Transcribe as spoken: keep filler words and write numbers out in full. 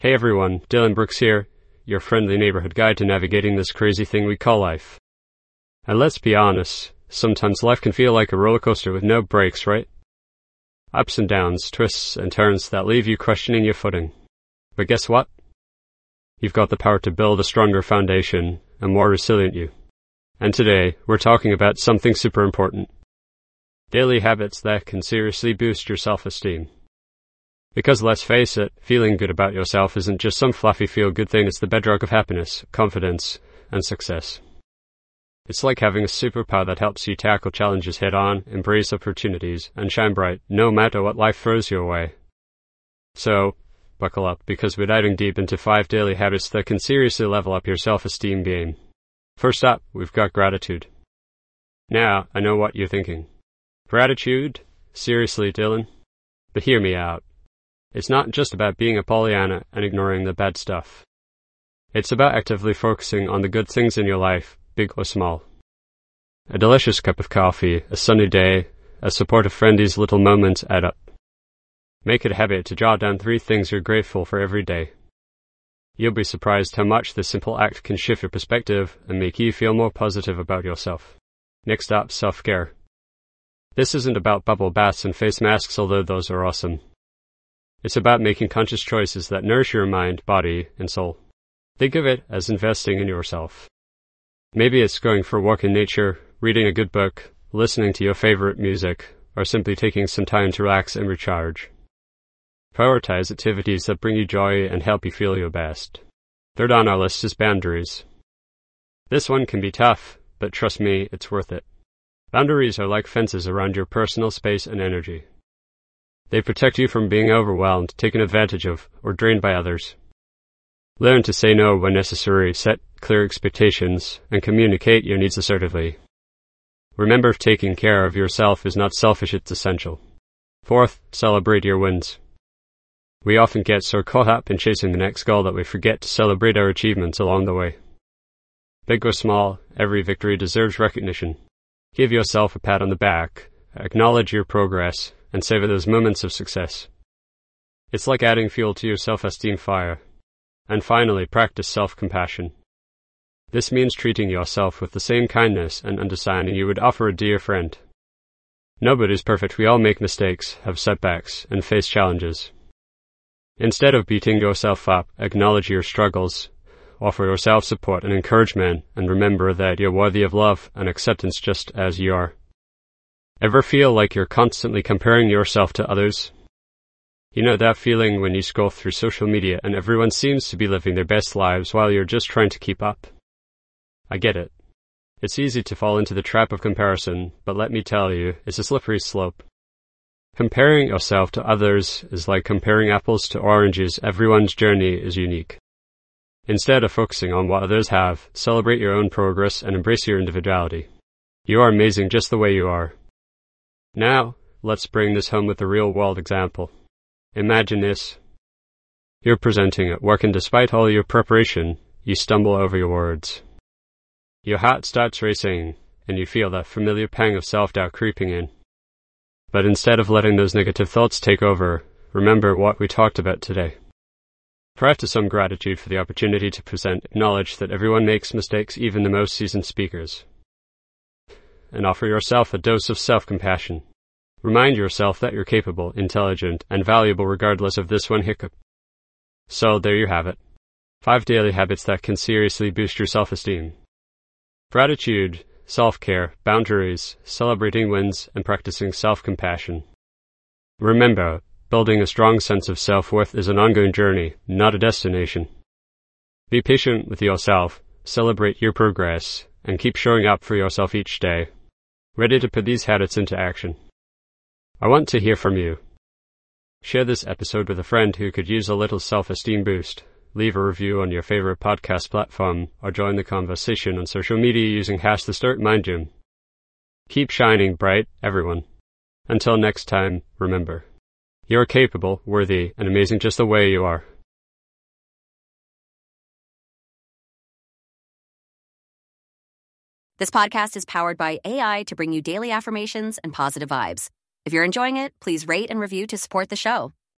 Hey everyone, Dylan Brooks here, your friendly neighborhood guide to navigating this crazy thing we call life. And let's be honest, sometimes life can feel like a roller coaster with no brakes, right? Ups and downs, twists and turns that leave you questioning your footing. But guess what? You've got the power to build a stronger foundation, a more resilient you. And today, we're talking about something super important. Daily habits that can seriously boost your self-esteem. Because let's face it, feeling good about yourself isn't just some fluffy feel-good thing, it's the bedrock of happiness, confidence, and success. It's like having a superpower that helps you tackle challenges head-on, embrace opportunities, and shine bright, no matter what life throws your way. So, buckle up, because we're diving deep into five daily habits that can seriously level up your self-esteem game. First up, we've got gratitude. Now, I know what you're thinking. Gratitude? Seriously, Dylan? But hear me out. It's not just about being a Pollyanna and ignoring the bad stuff. It's about actively focusing on the good things in your life, big or small. A delicious cup of coffee, a sunny day, a supportive friend, these little moments add up. Make it a habit to jot down three things you're grateful for every day. You'll be surprised how much this simple act can shift your perspective and make you feel more positive about yourself. Next up, self-care. This isn't about bubble baths and face masks, although those are awesome. It's about making conscious choices that nourish your mind, body, and soul. Think of it as investing in yourself. Maybe it's going for a walk in nature, reading a good book, listening to your favorite music, or simply taking some time to relax and recharge. Prioritize activities that bring you joy and help you feel your best. Third on our list is boundaries. This one can be tough, but trust me, it's worth it. Boundaries are like fences around your personal space and energy. They protect you from being overwhelmed, taken advantage of, or drained by others. Learn to say no when necessary, set clear expectations, and communicate your needs assertively. Remember, taking care of yourself is not selfish, it's essential. Fourth, celebrate your wins. We often get so caught up in chasing the next goal that we forget to celebrate our achievements along the way. Big or small, every victory deserves recognition. Give yourself a pat on the back, acknowledge your progress, and savor those moments of success. It's like adding fuel to your self-esteem fire. And finally, practice self-compassion. This means treating yourself with the same kindness and understanding you would offer a dear friend. Nobody's perfect, we all make mistakes, have setbacks, and face challenges. Instead of beating yourself up, acknowledge your struggles, offer yourself support and encouragement, and remember that you're worthy of love and acceptance just as you are. Ever feel like you're constantly comparing yourself to others? You know that feeling when you scroll through social media and everyone seems to be living their best lives while you're just trying to keep up? I get it. It's easy to fall into the trap of comparison, but let me tell you, it's a slippery slope. Comparing yourself to others is like comparing apples to oranges. Everyone's journey is unique. Instead of focusing on what others have, celebrate your own progress and embrace your individuality. You are amazing just the way you are. Now, let's bring this home with a real-world example. Imagine this. You're presenting at work and despite all your preparation, you stumble over your words. Your heart starts racing, and you feel that familiar pang of self-doubt creeping in. But instead of letting those negative thoughts take over, remember what we talked about today. Practice some gratitude for the opportunity to present. Acknowledge that everyone makes mistakes, even the most seasoned speakers. And offer yourself a dose of self-compassion. Remind yourself that you're capable, intelligent, and valuable regardless of this one hiccup. So there you have it. Five daily habits that can seriously boost your self-esteem. Gratitude, self-care, boundaries, celebrating wins, and practicing self-compassion. Remember, building a strong sense of self-worth is an ongoing journey, not a destination. Be patient with yourself, celebrate your progress, and keep showing up for yourself each day, ready to put these habits into action. I want to hear from you. Share this episode with a friend who could use a little self-esteem boost. Leave a review on your favorite podcast platform, or join the conversation on social media using hash the Start Mind Gym. Keep shining bright, everyone. Until next time, remember, you're capable, worthy, and amazing just the way you are. This podcast is powered by A I to bring you daily affirmations and positive vibes. If you're enjoying it, please rate and review to support the show.